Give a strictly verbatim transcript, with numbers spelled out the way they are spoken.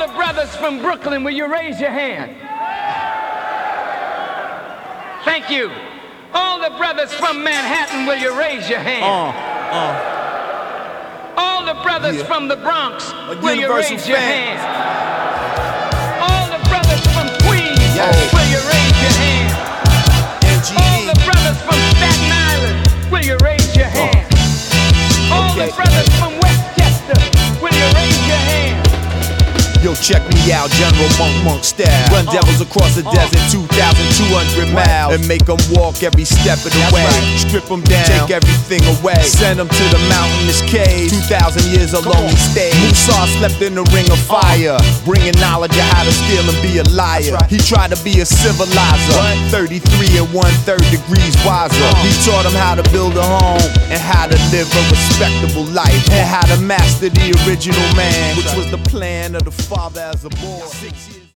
the brothers from Brooklyn, will you raise your hand? Thank you. All the brothers from Manhattan, will you raise your hand? Uh, uh. All the brothers Yeah. from the Bronx, A will you universal raise your fan. hand? All the brothers from Queens, Yo. will you raise your hand? N G All E. the brothers from Staten Island, will you raise your hand? All the Okay. brothers from Westchester, will you raise your hand? Yo, check me out, General Monk Monk style. Run Uh, devils across the uh, desert, two thousand two hundred miles, and make them walk every step of the That's way. right. Strip them down, take everything away. Send them to the mountainous caves. two thousand years of lonely stage. Musa slept in the ring of fire, bringing knowledge of how to steal and be a liar. right. He tried to be a civilizer, thirty-three and one-third degrees wiser. Uh. He taught him how to build a home and how to live a respectable life, and how to master the original man, which was the plan of the father as a boy. Six years